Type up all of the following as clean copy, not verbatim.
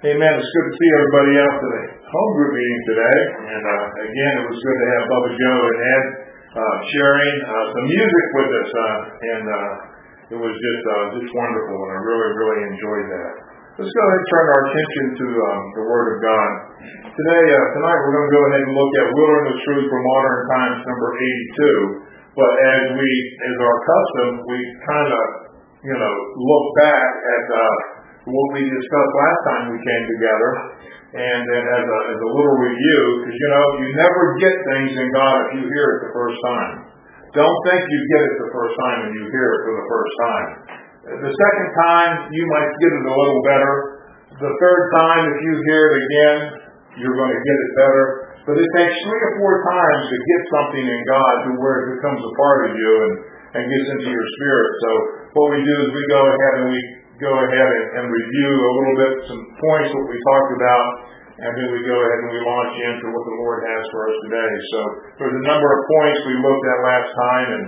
Amen. It's good to see everybody out to the home group meeting today. And again, it was good to have Bubba Joe and Ed sharing some music with us. And it was just wonderful, and I really enjoyed that. Let's go ahead and turn our attention to the Word of God. Tonight we're going to go ahead and look at Wilderness Truth for Modern Times, number 82. But as our custom, we kind of, look back at what we discussed last time we came together, and then as a little review, because you never get things in God if you hear it the first time. Don't think you get it the first time when you hear it for the first time. The second time, you might get it a little better. The third time, if you hear it again, you're going to get it better. But it takes 3 or 4 times to get something in God to where it becomes a part of you and gets into your spirit. So what we do is we go ahead and review a little bit, some points that we talked about, and then we go ahead and we launch into what the Lord has for us today. So there's a number of points we looked at last time, and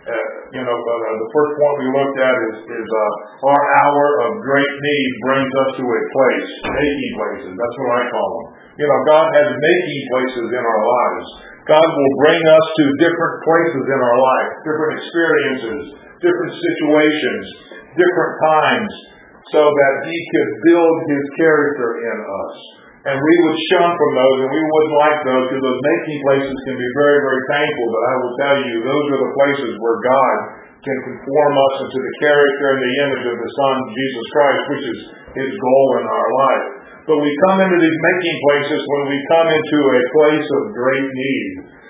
the first point we looked at is our hour of great need brings us to a place, making places. That's what I call them. God has making places in our lives. God will bring us to different places in our life, different experiences, different situations, different times, so that He could build His character in us. And we would shun from those, and we wouldn't like those, because those making places can be very, very painful. But I will tell you, those are the places where God can conform us into the character and the image of the Son, Jesus Christ, which is His goal in our life. But we come into these making places when we come into a place of great need,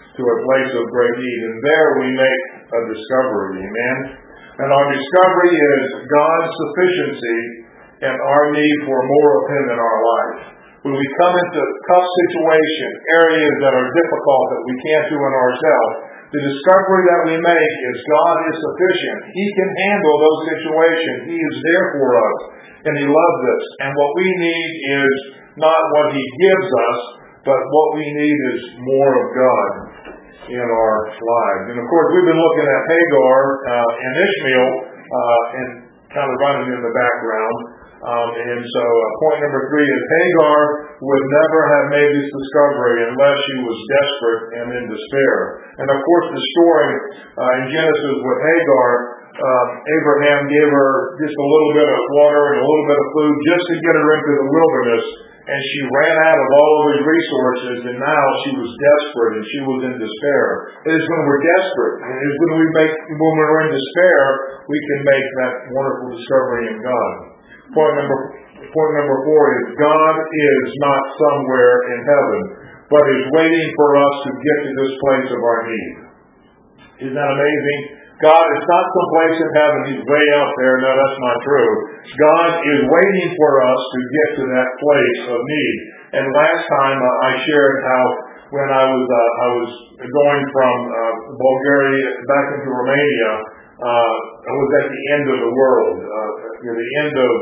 and there we make a discovery, amen? And our discovery is God's sufficiency and our need for more of Him in our life. When we come into tough situations, areas that are difficult that we can't do in ourselves, the discovery that we make is God is sufficient. He can handle those situations. He is there for us, and He loves us. And what we need is not what He gives us, but what we need is more of God in our lives. And of course, we've been looking at Hagar and Ishmael and kind of running in the background. And so point number 3 is Hagar would never have made this discovery unless she was desperate and in despair. And of course, the story in Genesis with Hagar, Abraham gave her just a little bit of water and a little bit of food just to get her into the wilderness. And she ran out of all of his resources, and now she was desperate and she was in despair. It is when we're desperate, and it is when we're in despair, we can make that wonderful discovery in God. Point number 4 is God is not somewhere in heaven, but is waiting for us to get to this place of our need. Isn't that amazing? God is not someplace in heaven. He's way out there. No, that's not true. God is waiting for us to get to that place of need. And last time I shared how when I was going from Bulgaria back into Romania, I was at the end of the world, the end of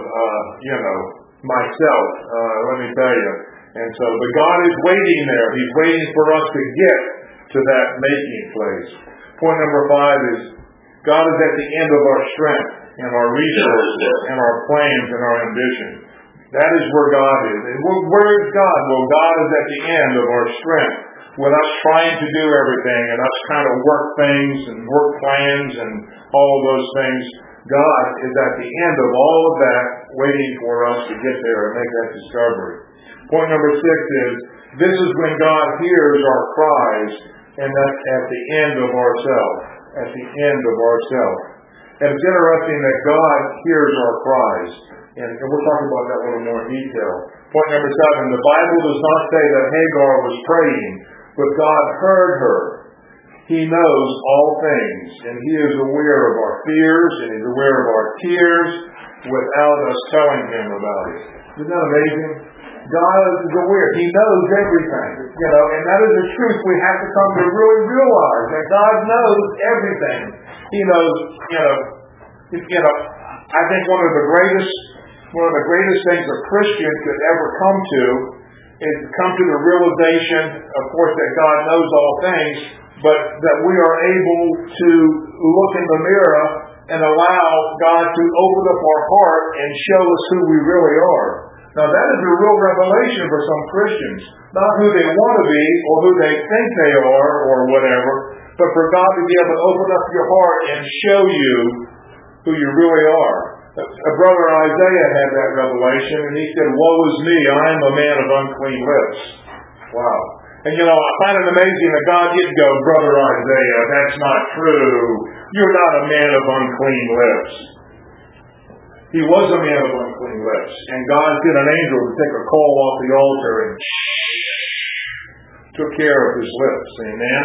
myself. Let me tell you. And so, but God is waiting there. He's waiting for us to get to that making place. Point number 5 is God is at the end of our strength and our resources and our plans and our ambition. That is where God is. And where is God? Well, God is at the end of our strength. With us trying to do everything and us kind of work things and work plans and all of those things, God is at the end of all of that, waiting for us to get there and make that discovery. Point number 6 is, this is when God hears our cries, and that's at the end of ourselves. At the end of ourselves. And it's interesting that God hears our cries. And we'll talk about that a little more in detail. Point number 7, the Bible does not say that Hagar was praying, but God heard her. He knows all things, and He is aware of our fears, and He's aware of our tears without us telling Him about it. Isn't that amazing? God is aware. He knows everything. And that is the truth we have to come to really realize, that God knows everything. He knows, I think one of the greatest things a Christian could ever come to is come to the realization, of course, that God knows all things, but that we are able to look in the mirror and allow God to open up our heart and show us who we really are. Now that is a real revelation for some Christians. Not who they want to be or who they think they are or whatever, but for God to be able to open up your heart and show you who you really are. A brother Isaiah had that revelation, and he said, "Woe is me, I am a man of unclean lips." Wow. And I find it amazing that God didn't go, "Brother Isaiah, that's not true. You're not a man of unclean lips." He was a man of unclean lips, and God sent an angel to take a coal off the altar and took care of his lips. Amen?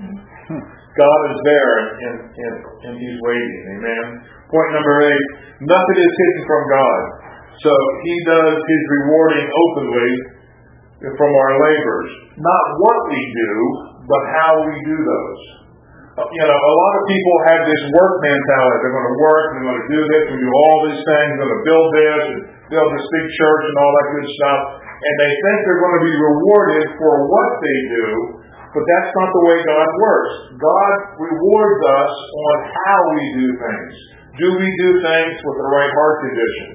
God is there, and he's waiting. Amen? Point number 8, nothing is hidden from God. So he does his rewarding openly from our labors. Not what we do, but how we do those. A lot of people have this work mentality. They're going to work, and they're going to do this, and do all these things, they're going to build this, and build this big church, and all that good stuff. And they think they're going to be rewarded for what they do, but that's not the way God works. God rewards us on how we do things. Do we do things with the right heart condition?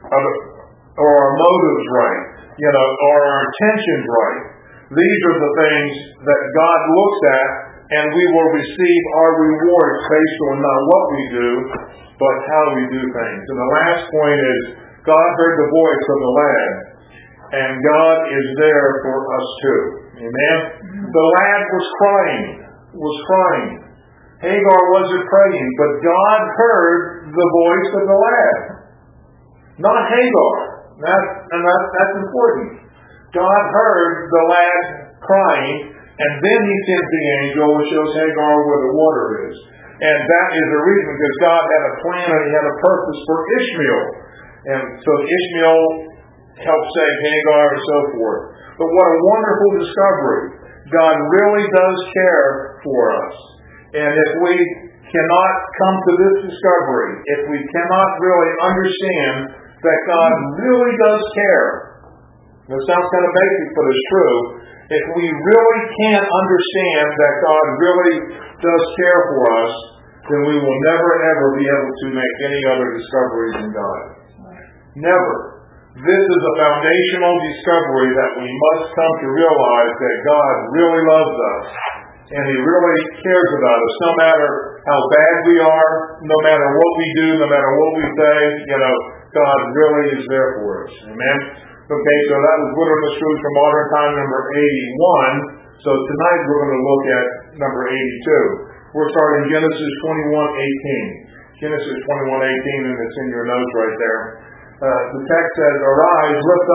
Or our motives right? Are our intentions right? These are the things that God looks at, and we will receive our rewards based on not what we do, but how we do things. And the last point is, God heard the voice of the lad, and God is there for us too. Amen? The lad was crying. Hagar wasn't praying, but God heard the voice of the lad. Not Hagar. That's important. God heard the lad crying, and then he sent the angel which shows Hagar where the water is. And that is the reason, because God had a plan and he had a purpose for Ishmael. And so Ishmael helped save Hagar and so forth. But what a wonderful discovery. God really does care for us. And if we cannot come to this discovery, if we cannot really understand that God really does care, it sounds kind of basic, but it's true. If we really can't understand that God really does care for us, then we will never ever be able to make any other discoveries in God. Never. This is a foundational discovery that we must come to realize that God really loves us, and he really cares about us, no matter how bad we are, no matter what we do, no matter what we say. God really is there for us. Amen? Okay, so that was Wilderness Truth for Modern Time, number 81. So tonight we're going to look at number 82. We're starting Genesis 21:18. Genesis 21:18, and it's in your notes right there. The text says, "Arise, lift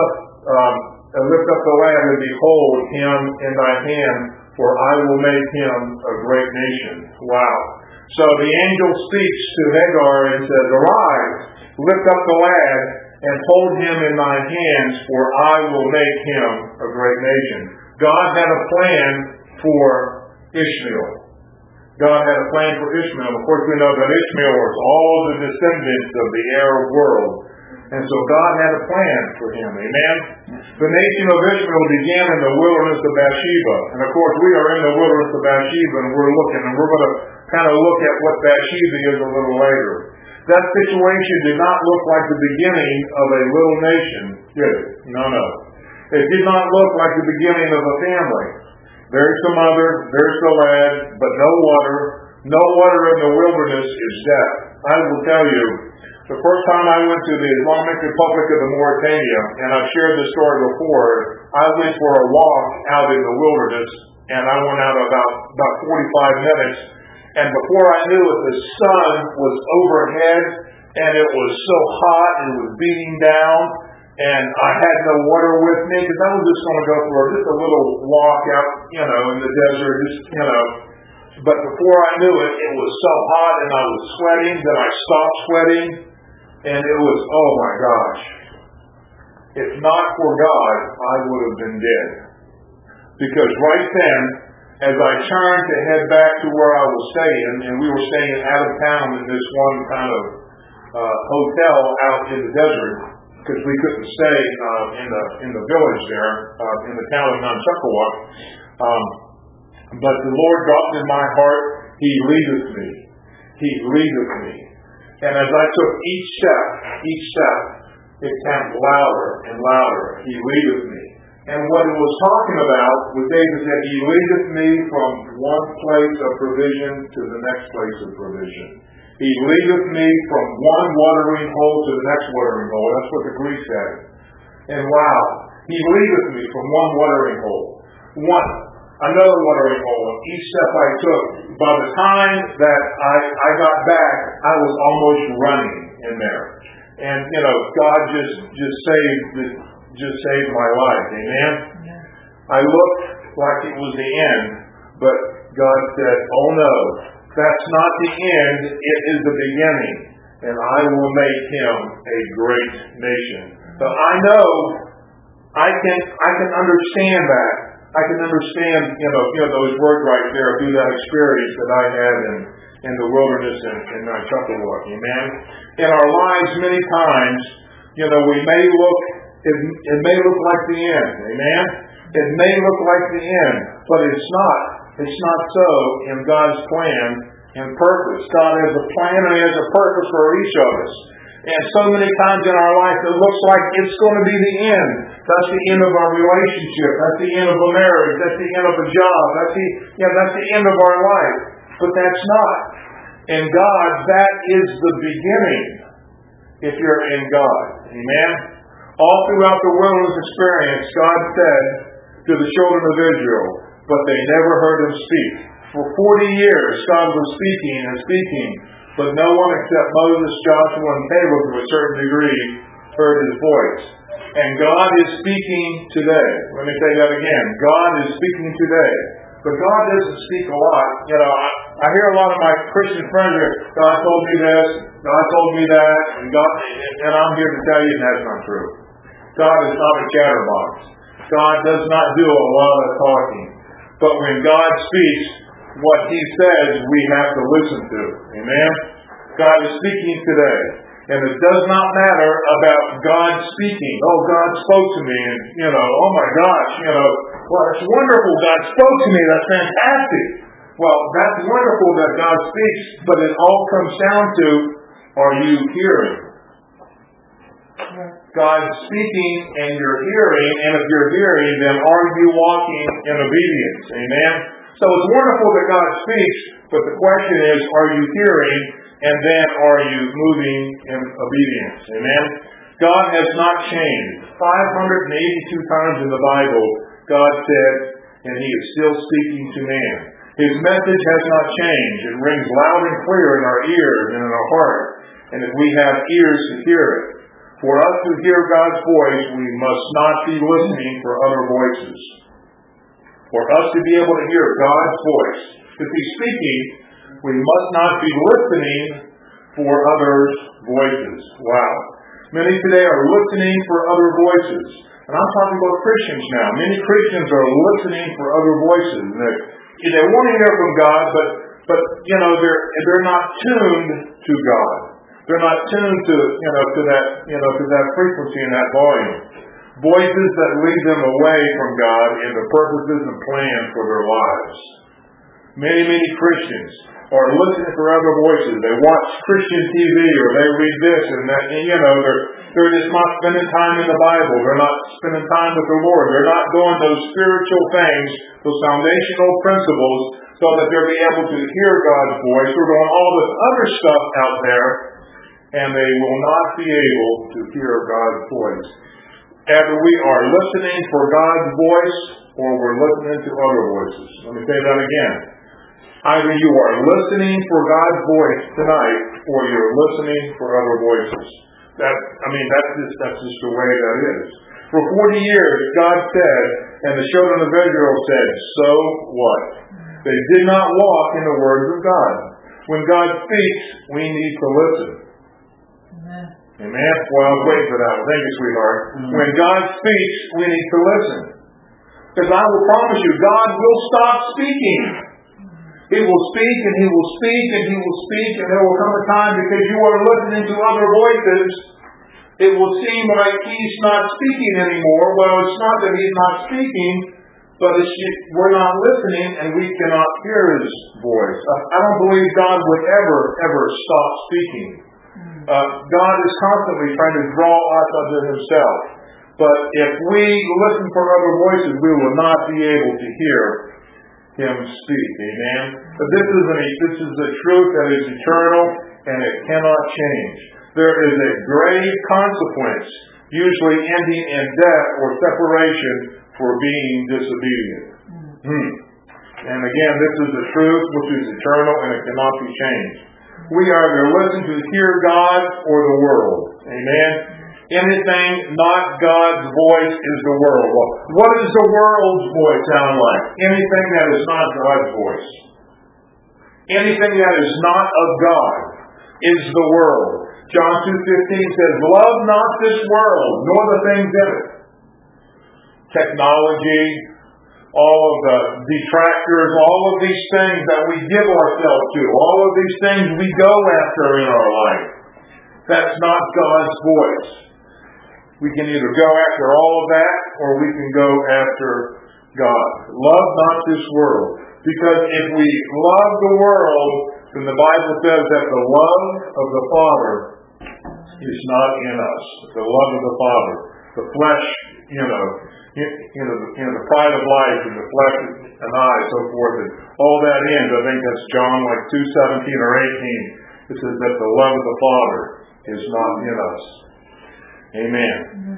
up the lad, and behold him in thy hand, for I will make him a great nation." Wow. So the angel speaks to Hagar and says, "Arise, lift up the lad, and hold him in thy hands, for I will make him a great nation." God had a plan for Ishmael. God had a plan for Ishmael. Of course, we know that Ishmael was all the descendants of the Arab world. And so God had a plan for him. Amen? The nation of Israel began in the wilderness of Bathsheba. And of course, we are in the wilderness of Bathsheba, and we're looking, and we're going to kind of look at what Bathsheba is a little later. That situation did not look like the beginning of a little nation, did it? No. It did not look like the beginning of a family. There's the mother, there's the lad, but no water. No water in the wilderness is death. I will tell you, the first time I went to the Islamic Republic of Mauritania, and I've shared this story before, I went for a walk out in the wilderness, and I went out about 45 minutes, and before I knew it, the sun was overhead, and it was so hot, and it was beating down, and I had no water with me, because I was just going to go for just a little walk out, in the desert, but before I knew it, it was so hot, and I was sweating, that I stopped sweating, and it was, oh my gosh. If not for God, I would have been dead. Because right then, as I turned to head back to where I was staying, and we were staying out of town in this one kind of hotel out in the desert, because we couldn't stay in the village there, in the town of Nantucket. But the Lord dropped in my heart, He leadeth me. He leadeth me. And as I took each step, it came louder and louder. He leadeth me. And what it was talking about was David said, He leadeth me from one place of provision to the next place of provision. He leadeth me from one watering hole to the next watering hole. That's what the Greek said. And wow, He leadeth me from one watering hole. Another watering hole. And each step I took, by the time that I got back, I was almost running in there. And God just saved my life. Amen? Yeah. I looked like it was the end, but God said, oh no, that's not the end, it is the beginning. And I will make him a great nation. So I know I can understand that. I can understand, those words right there through that experience that I had in the wilderness in Chapelwood. Amen? In our lives, many times, we may look, it may look like the end. Amen? It may look like the end, but it's not. It's not so in God's plan and purpose. God has a plan and He has a purpose for each of us. And so many times in our life it looks like it's going to be the end. That's the end of our relationship. That's the end of a marriage. That's the end of a job. That's the end of our life. But that's not. In God, that is the beginning if you're in God. Amen? All throughout the wilderness experience, God said to the children of Israel, but they never heard Him speak. For 40 years, God was speaking and speaking, but no one except Moses, Joshua, and Caleb, to a certain degree, heard His voice. And God is speaking today. Let me say that again. God is speaking today. But God doesn't speak a lot. I hear a lot of my Christian friends here, God told me this, God told me that, and I'm here to tell you that's not true. God is not a chatterbox. God does not do a lot of talking. But when God speaks, what He says we have to listen to. Amen? God is speaking today. And it does not matter about God speaking. Oh, God spoke to me and, oh my gosh, well, it's wonderful God spoke to me. That's fantastic. Well, that's wonderful that God speaks, but it all comes down to, are you hearing? God's speaking and you're hearing, and if you're hearing, then are you walking in obedience? Amen? So it's wonderful that God speaks, but the question is, are you hearing, and then are you moving in obedience? Amen? God has not changed. 582 times in the Bible, God said, and He is still speaking to man. His message has not changed. It rings loud and clear in our ears and in our heart. And if we have ears to hear it, for us to hear God's voice, we must not be listening for other voices. For us to be able to hear God's voice, if He's speaking, we must not be listening for others' voices. Wow. Many today are listening for other voices. And I'm talking about Christians now. Many Christians are listening for other voices. They want to hear from God, but they're not tuned to God. They're not tuned to that frequency and that volume. Voices that lead them away from God and the purposes and plans for their lives. Many Christians are listening for other voices. They watch Christian TV or they read this and that. They're just not spending time in the Bible. They're not spending time with the Lord. They're not doing those spiritual things, those foundational principles, so that they'll be able to hear God's voice. They're doing all this other stuff out there, and they will not be able to hear God's voice. Either we are listening for God's voice, or we're listening to other voices. Let me say that again. Either you are listening for God's voice tonight, or you're listening for other voices. That's just the way that is. For 40 years, God said, and the children of Israel said, so what? They did not walk in the words of God. When God speaks, we need to listen. Amen. Amen? Well, I was waiting for that one. Thank you, sweetheart. Mm-hmm. When God speaks, we need to listen. Because I will promise you, God will stop speaking. He will speak and He will speak and He will speak, and there will come a time because you are listening to other voices, it will seem like He's not speaking anymore. Well, it's not that He's not speaking, but we're not listening and we cannot hear His voice. I don't believe God would ever stop speaking. God is constantly trying to draw us unto Himself. But if we listen for other voices, we will not be able to hear Him speak. Amen? But this is the truth that is eternal, and it cannot change. There is a grave consequence, usually ending in death or separation, for being disobedient. And again, this is the truth which is eternal, and it cannot be changed. We either listen to hear God or the world. Amen? Anything not God's voice is the world. Well, what does the world's voice sound like? Anything that is not God's voice. Anything that is not of God is the world. John 2:15 says, "Love not this world, nor the things in it." Technology, all of the detractors, all of these things that we give ourselves to, all of these things we go after in our life. That's not God's voice. We can either go after all of that, or we can go after God. Love not this world. Because if we love the world, then the Bible says that the love of the Father is not in us. The love of the Father. The flesh, the pride of life and the flesh and eye, so forth, and all that ends. I think that's John 2:17 or 18. It says that the love of the Father is not in us. Amen.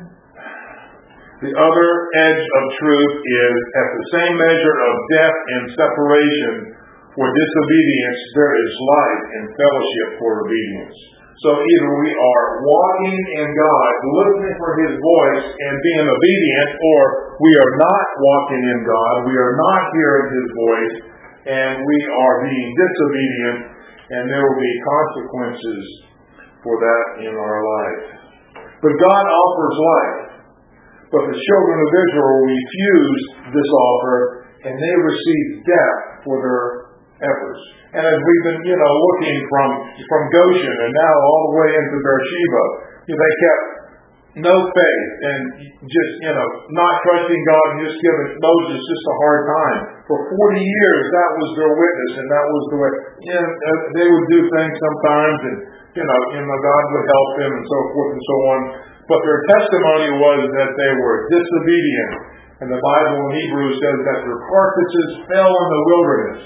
The other edge of truth is, at the same measure of death and separation for disobedience, there is life and fellowship for obedience. So either we are walking in God, listening for His voice and being obedient, or we are not walking in God, we are not hearing His voice, and we are being disobedient, and there will be consequences for that in our life. But God offers life. But the children of Israel refused this offer, and they received death for their efforts. And as we've been, looking from Goshen and now all the way into Beersheba, they kept no faith and just, not trusting God and just giving Moses just a hard time. For 40 years, that was their witness, and that was the way. They would do things sometimes, and God would help them, and so forth and so on. But their testimony was that they were disobedient. And the Bible in Hebrews says that their carcasses fell in the wilderness.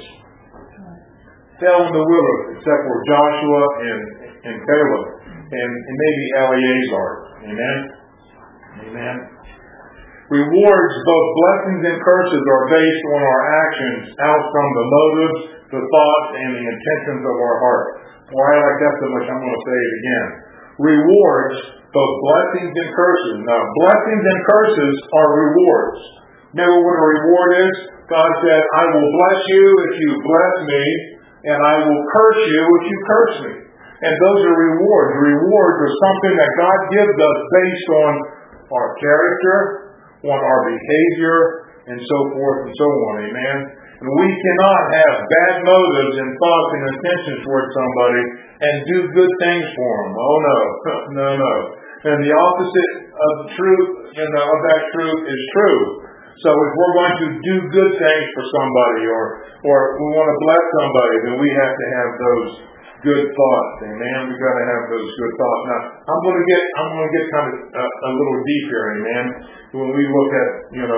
Fell in the wilderness, except for Joshua and Caleb and maybe Eleazar. Amen? Amen. Rewards, both blessings and curses, are based on our actions out from the motives, the thoughts, and the intentions of our heart. Well, I like that so much, I'm going to say it again. Rewards, both blessings and curses. Now, blessings and curses are rewards. Remember what a reward is? God said, "I will bless you if you bless me, and I will curse you if you curse me." And those are rewards. Rewards are something that God gives us based on our character, on our behavior, and so forth and so on. Amen? And we cannot have bad motives and thoughts and intentions towards somebody and do good things for them. Oh no. No. And the opposite of truth, of that truth is true. So if we're going to do good things for somebody or we want to bless somebody, then we have to have those good thoughts. Amen. We've got to have those good thoughts. Now, I'm going to get kind of a little deep here, amen. When we look at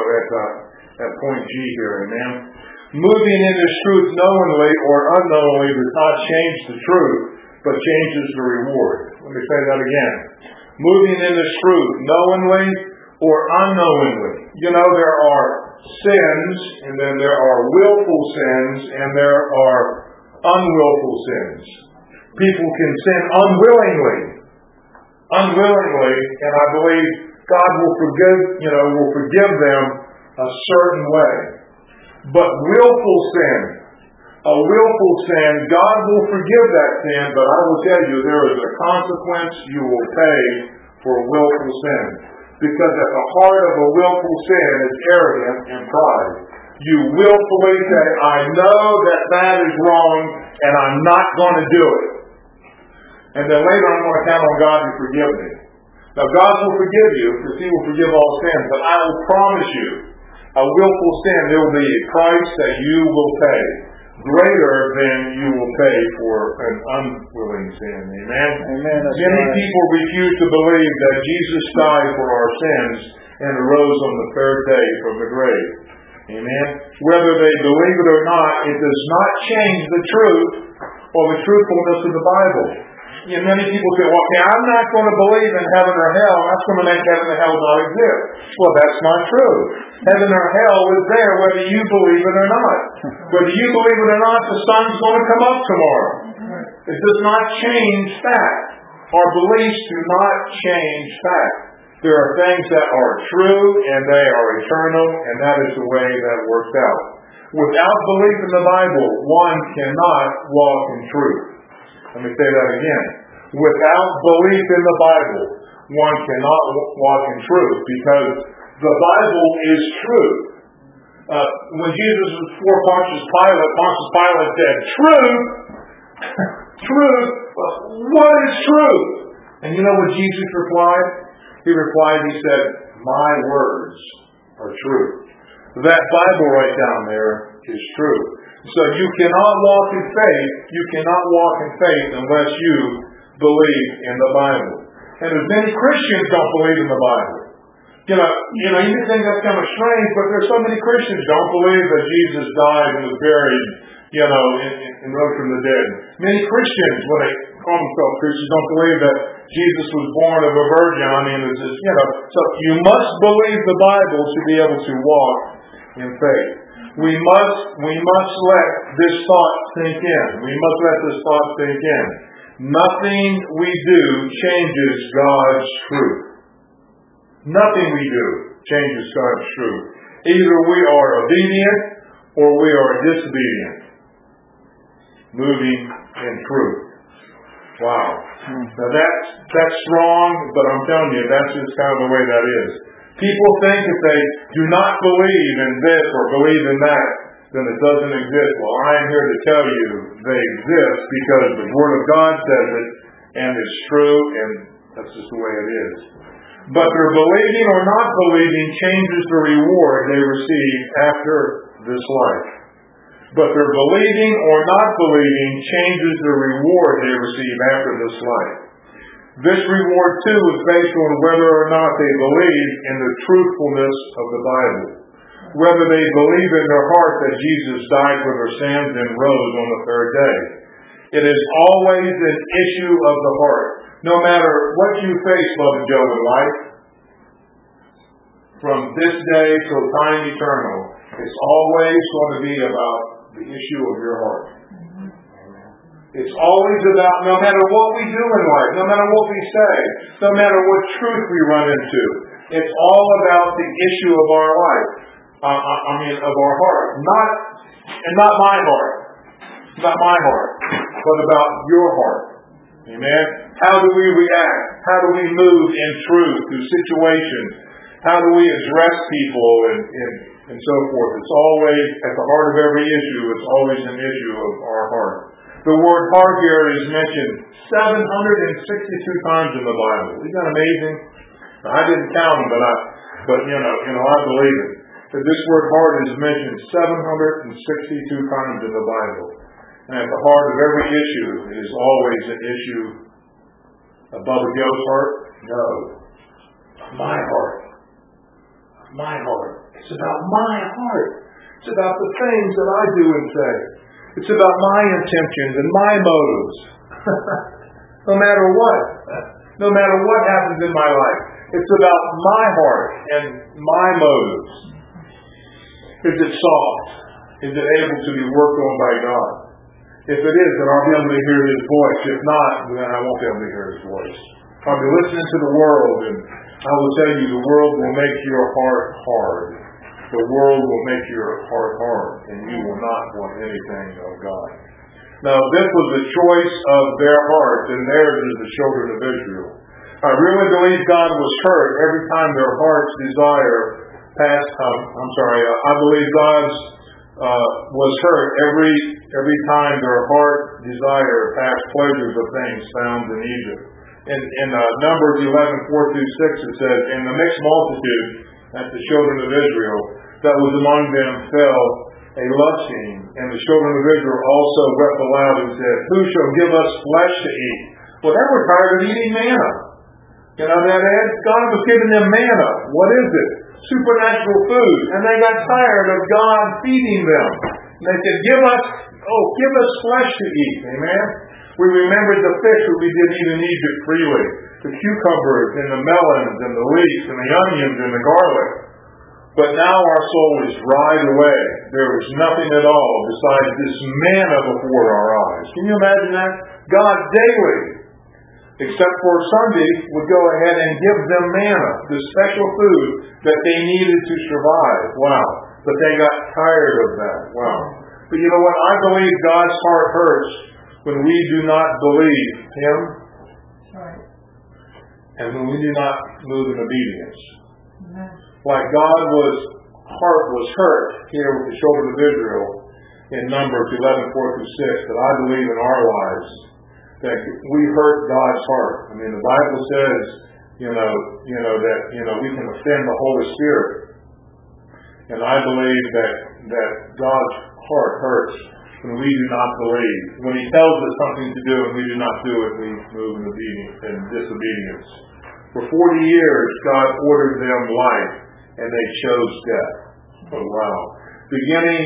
at point G here, amen. Moving in this truth knowingly or unknowingly does not change the truth, but changes the reward. Let me say that again. Moving in this truth knowingly or unknowingly. There are sins, and then there are willful sins, and there are unwillful sins. People can sin unwillingly, and I believe God will forgive them a certain way. But willful sin, God will forgive that sin, but I will tell you there is a consequence you will pay for willful sin. Because at the heart of a willful sin is arrogance and pride. You willfully say, "I know that is wrong, and I'm not going to do it." And then later I'm going to count on God to forgive me. Now God will forgive you, because He will forgive all sins, but I will promise you, a willful sin, there will be a price that you will pay. greater than you will pay for an unwilling sin. Amen? Amen. Many people refuse to believe that Jesus died for our sins and arose on the third day from the grave. Amen? Whether they believe it or not, it does not change the truth or the truthfulness of the Bible. Many people say, well, okay, I'm not going to believe in heaven or hell. That's going to make heaven and hell not exist. Well, that's not true. Heaven or hell is there whether you believe it or not. Whether you believe it or not, the sun's going to come up tomorrow. It does not change fact. Our beliefs do not change fact. There are things that are true and they are eternal, and that is the way that works out. Without belief in the Bible, one cannot walk in truth. Let me say that again. Without belief in the Bible, one cannot walk in truth, because the Bible is true. When Jesus was before Pontius Pilate said, "Truth, truth, what is truth?" And you know what Jesus replied? He said, "My words are true." That Bible right down there is true. So you cannot walk in faith. You cannot walk in faith unless you believe in the Bible. And as many Christians don't believe in the Bible. You think that's kind of strange, but there's so many Christians don't believe that Jesus died and was buried, and rose from the dead. Many Christians, when they call themselves Christians, don't believe that Jesus was born of a virgin. It's just, So you must believe the Bible to be able to walk in faith. We must let this thought sink in. We must let this thought sink in. Nothing we do changes God's truth. Nothing we do changes God's truth. Either we are obedient or we are disobedient. Moving in truth. Wow. Now that's strong, but I'm telling you, that's just kind of the way that is. People think if they do not believe in this or believe in that, then it doesn't exist. Well, I am here to tell you they exist because the Word of God says it, and it's true, and that's just the way it is. But their believing or not believing changes the reward they receive after this life. But their believing or not believing changes the reward they receive after this life. This reward, too, is based on whether or not they believe in the truthfulness of the Bible. Whether they believe in their heart that Jesus died for their sins and rose on the third day. It is always an issue of the heart. No matter what you face, Beloved Joe, in life, from this day till time eternal, it's always going to be about the issue of your heart. It's always about, no matter what we do in life, no matter what we say, no matter what truth we run into, it's all about the issue of our life. Of our heart. Not my heart. Not my heart. But about your heart. Amen? How do we react? How do we move in truth through situations? How do we address people and so forth? It's always, at the heart of every issue, it's always an issue of our heart. The word heart here is mentioned 762 times in the Bible. Isn't that amazing? Now, I didn't count them, but I believe it. That this word heart is mentioned 762 times in the Bible. And at the heart of every issue is always an issue above Joe's heart. No. My heart. My heart. It's about my heart. It's about the things that I do and say. It's about my intentions and my motives. No matter what. No matter what happens in my life. It's about my heart and my motives. Is it soft? Is it able to be worked on by God? If it is, then I'll be able to hear His voice. If not, then I won't be able to hear His voice. I'll be listening to the world, and I will tell you, the world will make your heart hard. The world will make your heart hard, and you will not want anything of God. Now, this was the choice of their hearts, and theirs is the children of Israel. I really believe God was hurt every time their heart's desire I believe God's was hurt every time their heart desire past pleasures of things found in Egypt. In Numbers 11:4-6, it says, "And the mixed multitude, that's the children of Israel, that was among them fell a lusting. And the children of Israel also wept aloud and said, who shall give us flesh to eat? Well, they were tired of eating manna. You know, God was giving them manna. What is it? Supernatural food. And they got tired of God feeding them. And they said, give us flesh to eat. Amen? We remembered the fish that we did eat in Egypt freely. The cucumbers and the melons and the leeks and the onions and the garlic. But now our soul is dried away. There is nothing at all besides this manna before our eyes. Can you imagine that? God daily, except for Sunday, would go ahead and give them manna, the special food that they needed to survive. Wow. But they got tired of that. Wow. But you know what? I believe God's heart hurts when we do not believe Him. Right. And when we do not move in obedience. Amen. Like God's heart was hurt here with the children of Israel in Numbers 11:4-6, that I believe in our lives that we hurt God's heart. I mean, the Bible says, that we can offend the Holy Spirit, and I believe that God's heart hurts when we do not believe. When He tells us something to do and we do not do it, we move in disobedience. For 40 years, God ordered them life, and they chose death. Oh, wow. Beginning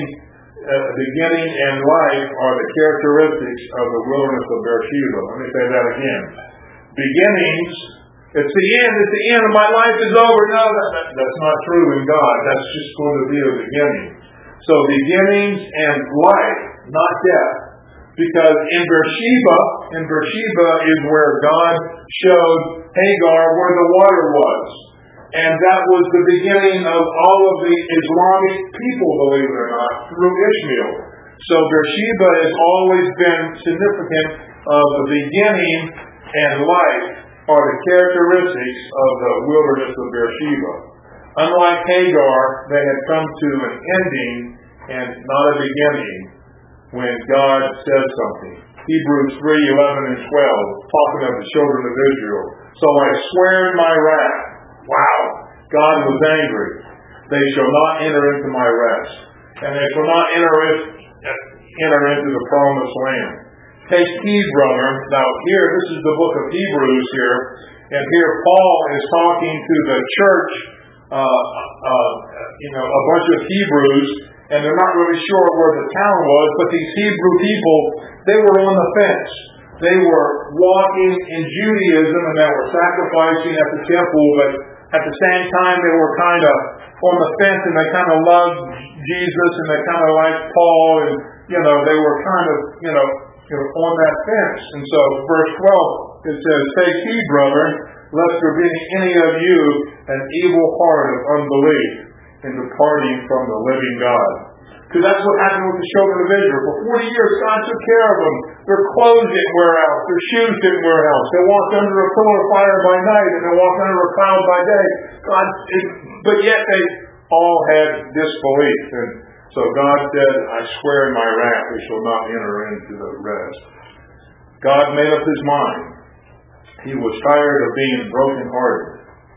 and life are the characteristics of the wilderness of Beersheba. Let me say that again. Beginnings, it's the end, and my life is over. No, that's not true in God. That's just going to be a beginning. So beginnings and life, not death. Because in Beersheba is where God showed Hagar where the water was. And that was the beginning of all of the Islamic people, believe it or not, through Ishmael. So Beersheba has always been significant of the beginning, and life are the characteristics of the wilderness of Beersheba. Unlike Hagar, they had come to an ending and not a beginning when God says something. Hebrews 3:11-12, talking of the children of Israel. So I swear in my wrath. Wow, God was angry. They shall not enter into my rest, and they shall not enter into the promised land. Take heed, brethren. Now here, this is the book of Hebrews here, and here Paul is talking to the church, a bunch of Hebrews, and they're not really sure where the town was, but these Hebrew people, they were on the fence. They were walking in Judaism, and they were sacrificing at the temple, but at the same time they were kind of on the fence, and they kind of loved Jesus, and they kind of liked Paul, and they were kind of on that fence. And so verse 12, it says, take heed, brethren, lest there be any of you an evil heart of unbelief in departing from the living God. Because that's what happened with the children of Israel. For 40 years, God took care of them. Their clothes didn't wear out. Their shoes didn't wear out. They walked under a pillar of fire by night, and they walked under a cloud by day. But yet they all had disbelief. And so God said, I swear in my wrath, they shall not enter into the rest. God made up His mind. He was tired of being brokenhearted.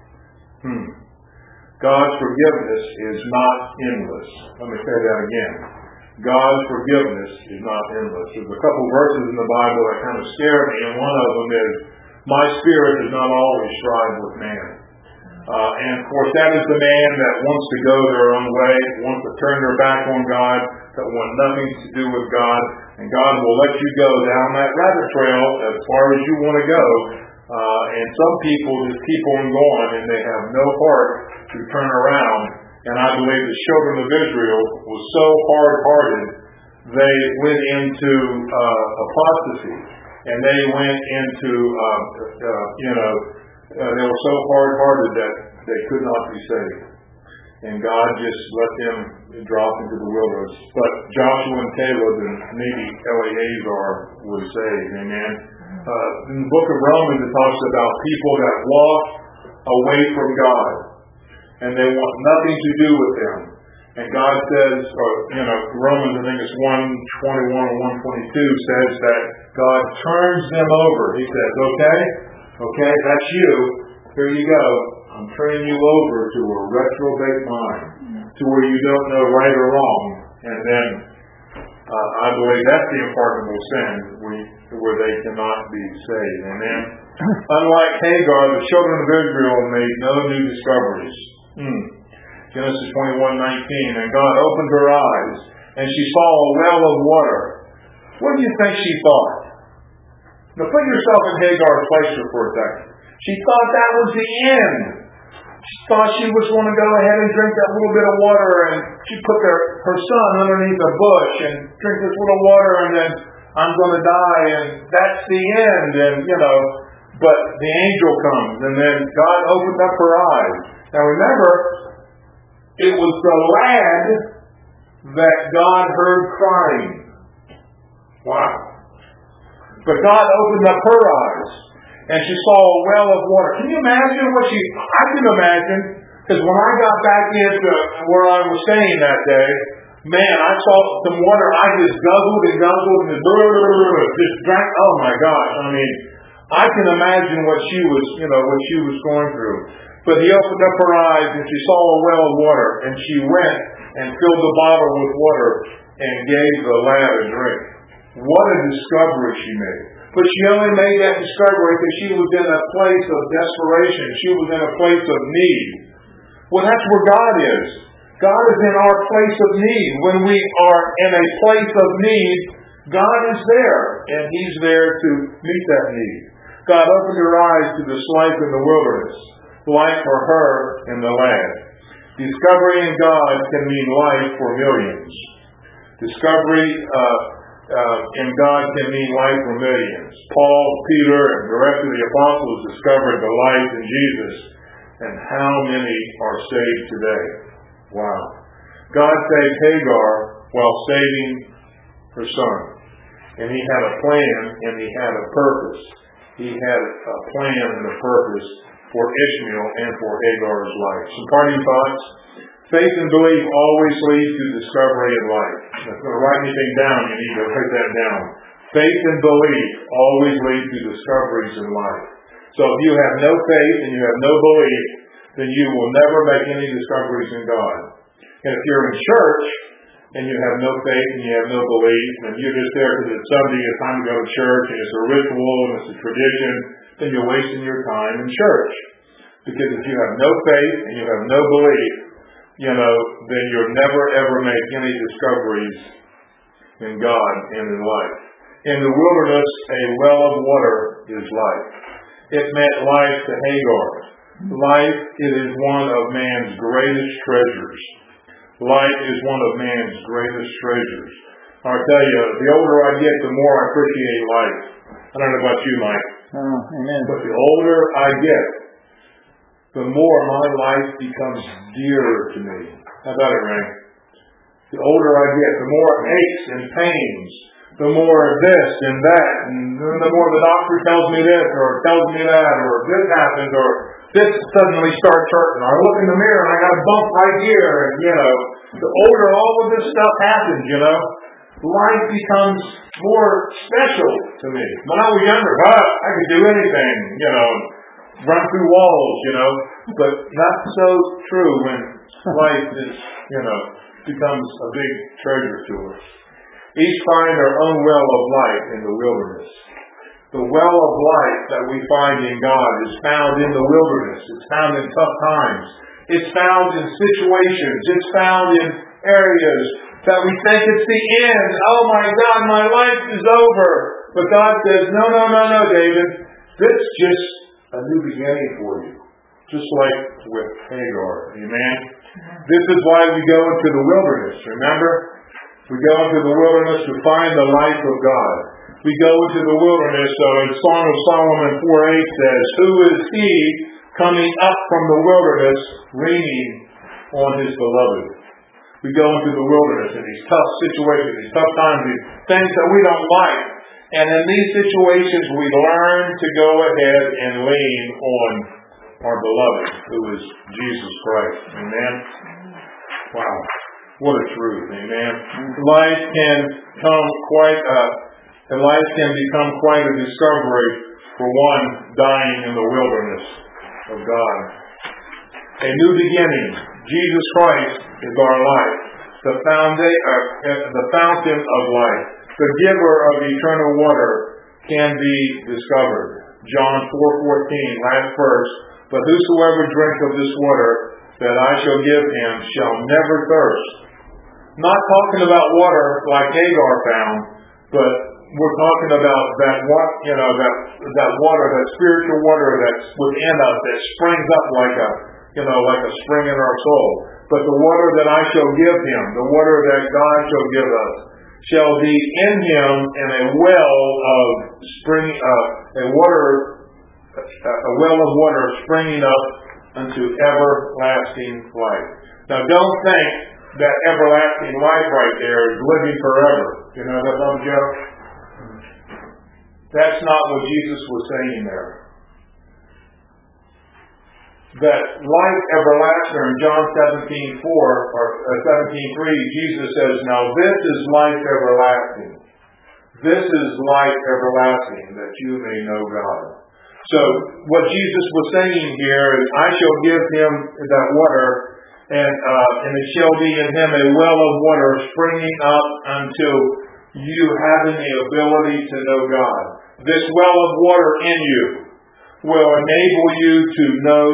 God's forgiveness is not endless. Let me say that again. God's forgiveness is not endless. There's a couple verses in the Bible that kind of scare me, and one of them is, my spirit does not always strive with man. And of course that is the man that wants to go their own way, wants to turn their back on God, that want nothing to do with God, and God will let you go down that rabbit trail as far as you want to go. And some people just keep on going, and they have no heart to turn around. And I believe the children of Israel was so hard-hearted, they went into apostasy, and they went into, they were so hard-hearted that they could not be saved. And God just let them drop into the wilderness. But Joshua and Caleb and maybe Eleazar were saved. Amen. In the book of Romans, it talks about people that walk away from God, and they want nothing to do with them. And God says, Romans, I think it's 1:21 or 1:22 says that God turns them over. He says, okay, that's you. Here you go. I'm turning you over to a reprobate mind, to where you don't know right or wrong. And then I believe that's the unpardonable sin where they cannot be saved. Amen. Unlike Hagar, the children of Israel made no new discoveries. Genesis 21:19. And God opened her eyes, and she saw a well of water. What do you think she thought? Now put yourself in Hagar's place for a second. She thought that was the end. She thought she was going to go ahead and drink that little bit of water, and she put her son underneath a bush and drink this little water, and then I'm going to die, and that's the end. And, but the angel comes, and then God opened up her eyes. Now remember, it was the lad that God heard crying. Wow. But God opened up her eyes, and she saw a well of water. Can you imagine I can imagine, because when I got back into where I was staying that day, man, I saw some water. I just guzzled and just drank. Oh my gosh. I mean, I can imagine what she was going through. But he opened up her eyes, and she saw a well of water, and she went and filled the bottle with water and gave the lad a drink. What a discovery she made. But she only made that discovery because she was in a place of desperation. She was in a place of need. Well, that's where God is. God is in our place of need. When we are in a place of need, God is there, and He's there to meet that need. God opened her eyes to this life in the wilderness, life for her and the lad. Discovery in God can mean life for millions. Discovery in God can mean life for millions. Paul, Peter, and the rest of the apostles discovered the life in Jesus, and how many are saved today? Wow. God saved Hagar while saving her son. And He had a plan, and He had a purpose. He had a plan and a purpose for Ishmael and for Hagar's life. Some parting thoughts. Faith and belief always lead to discovery in life. If you're going to write anything down, you need to write that down. Faith and belief always lead to discoveries in life. So if you have no faith and you have no belief, then you will never make any discoveries in God. And if you're in church and you have no faith and you have no belief, and you're just there because it's Sunday, it's time to go to church, and it's a ritual and it's a tradition, then you're wasting your time in church. Because if you have no faith and you have no belief, then you'll never ever make any discoveries in God and in life. In the wilderness, a well of water is life. It meant life to Hagar. Life, it is one of man's greatest treasures. Life is one of man's greatest treasures. I'll tell you, the older I get, the more I appreciate life. I don't know about you, Mike. Amen. But the older I get, the more my life becomes dearer to me. How about it, Ray? The older I get, the more aches and pains, the more this and that, and the more the doctor tells me this, or tells me that, or this happens, or this suddenly starts hurting. I look in the mirror and I got a bump right here, and the older all of this stuff happens, life becomes more special to me. When I was younger, I could do anything, run through walls, but not so true when life is, becomes a big treasure to us. Each find our own well of life in the wilderness. The well of life that we find in God is found in the wilderness. It's found in tough times. It's found in situations. It's found in areas that we think it's the end. Oh my God, my life is over. But God says, no, David. This is just a new beginning for you. Just like with Hagar. Amen? This is why we go into the wilderness. Remember? We go into the wilderness to find the life of God. We go into the wilderness, in Song of Solomon 4:8 says, who is he coming up from the wilderness leaning on his beloved? We go into the wilderness in these tough situations, these tough times, these things that we don't like. And in these situations, we learn to go ahead and lean on our beloved, who is Jesus Christ. Amen? Wow. What a truth. Amen? Life can become quite a discovery for one dying in the wilderness of God. A new beginning. Jesus Christ is our life. the fountain of life, the giver of eternal water, can be discovered. John 4:14, last verse. But whosoever drink of this water that I shall give him shall never thirst. Not talking about water like Hagar found, but we're talking about that water, that spiritual water that's within us, that springs up like a spring in our soul. But the water that I shall give him, the water that God shall give us, shall be in him in a well of water springing up unto everlasting life. Now, don't think that everlasting life right there is living forever. You know that, Brother Joe? That's not what Jesus was saying there. That life everlasting in John 17:4 or 17:3, Jesus says, "Now this is life everlasting. This is life everlasting, that you may know God." So what Jesus was saying here is, I shall give him that water, and it shall be in him a well of water springing up until you having the ability to know God. This well of water in you will enable you to know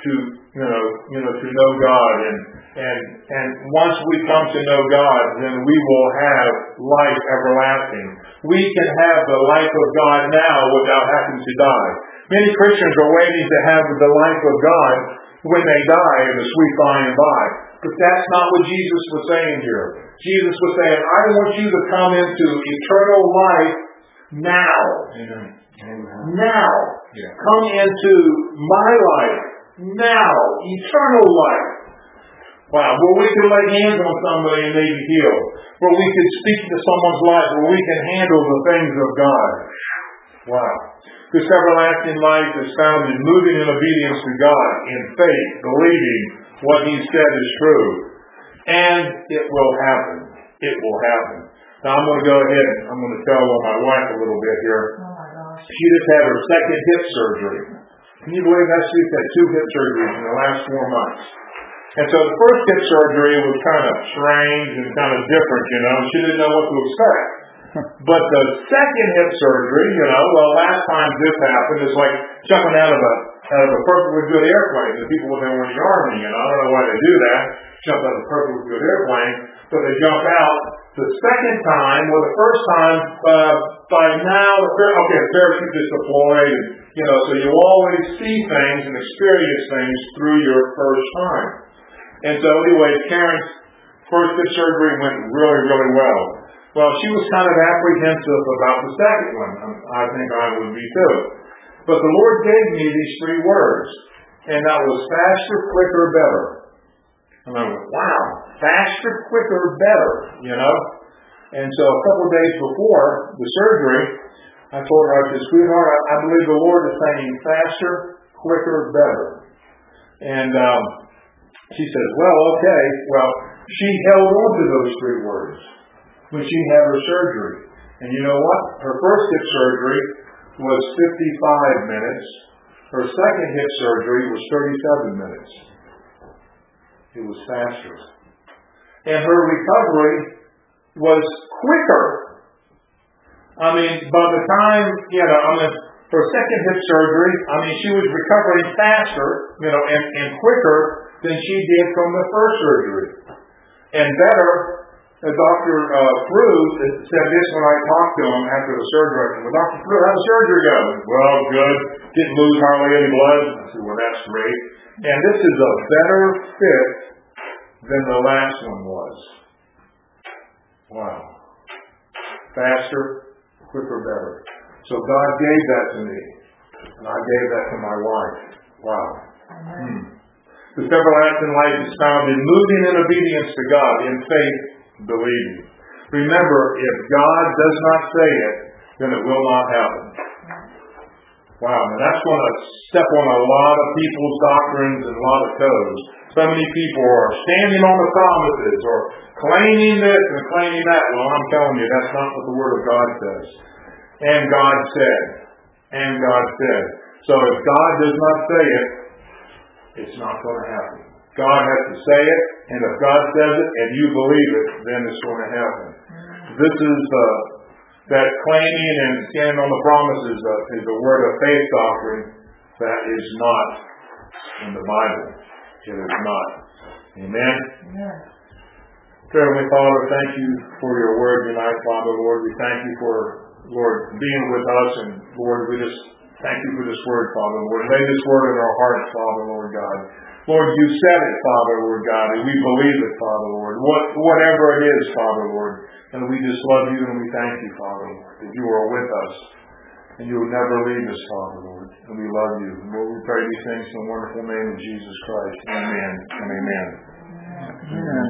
God, and once we come to know God, then we will have life everlasting. We can have the life of God now without having to die. Many Christians are waiting to have the life of God when they die in the sweet by and by. But that's not what Jesus was saying here. Jesus was saying, I want you to come into eternal life now. Amen. Now. Yeah. Come into my life now. Eternal life. Wow. Where we can lay hands on somebody and they be healed. Where we can speak to someone's life. Where we can handle the things of God. Wow. This everlasting life is found in moving in obedience to God, in faith, believing what he said is true. And it will happen. It will happen. Now I'm going to go ahead and I'm going to tell my wife a little bit here. Oh my gosh. She just had her second hip surgery. Can you believe that? She's had 2 hip surgeries in the last 4 months. And so the first hip surgery was kind of strange and kind of different, She didn't know what to expect. But the second hip surgery, last time this happened, is like jumping out of a perfectly good airplane. The people when they were in the Army, I don't know why they do that, jump out of a perfectly good airplane, but they jump out. The second time, the first time, by now, the parachute is deployed, and, so you always see things and experience things through your first time. And so anyway, Karen's first hip surgery went really, really well. Well, she was kind of apprehensive about the second one. I think I would be too. But the Lord gave me these 3 words, and that was faster, quicker, better. And I went, wow, faster, quicker, better, And so a couple of days before the surgery, I told her, I said, sweetheart, I believe the Lord is saying faster, quicker, better. And she says, well, okay. Well, she held on to those 3 words when she had her surgery. And you know what? Her first hip surgery was 55 minutes. Her second hip surgery was 37 minutes. It was faster. And her recovery was quicker. I mean, by the time, her second hip surgery, she was recovering faster, and quicker than she did from the first surgery. And better. Dr. Frew said this when I talked to him after the surgery. I said, well, Dr. Frew, how'd the surgery go? Well, good. Didn't lose hardly any blood. I said, well, that's great. And this is a better fit than the last one was. Wow. Faster, quicker, better. So God gave that to me. And I gave that to my wife. Wow. This everlasting life is found in moving in obedience to God, in faith, believing. Remember, if God does not say it, then it will not happen. Wow, and that's going to step on a lot of people's doctrines and a lot of toes. So many people are standing on the promises or claiming this and claiming that. Well, I'm telling you, that's not what the Word of God says. And God said. And God said. So if God does not say it, it's not going to happen. God has to say it, And if God says it and you believe it, then it's going to happen. This is that claiming and standing on the promises is a word of faith doctrine that is not in the Bible. It is not. Amen? Amen. Heavenly Father, thank you for your word tonight, Father, Lord. We thank you for, Lord, being with us. And, Lord, we just thank you for this word, Father, Lord. Lay this word in our hearts, Father, Lord God. Lord, you said it, Father, Lord God, and we believe it, Father, Lord. Whatever it is, Father, Lord. And we just love you and we thank you, Father, Lord, that you are with us. And you will never leave us, Father, Lord. And we love you. And Lord, we pray these things in the wonderful name of Jesus Christ. Amen and amen. Amen.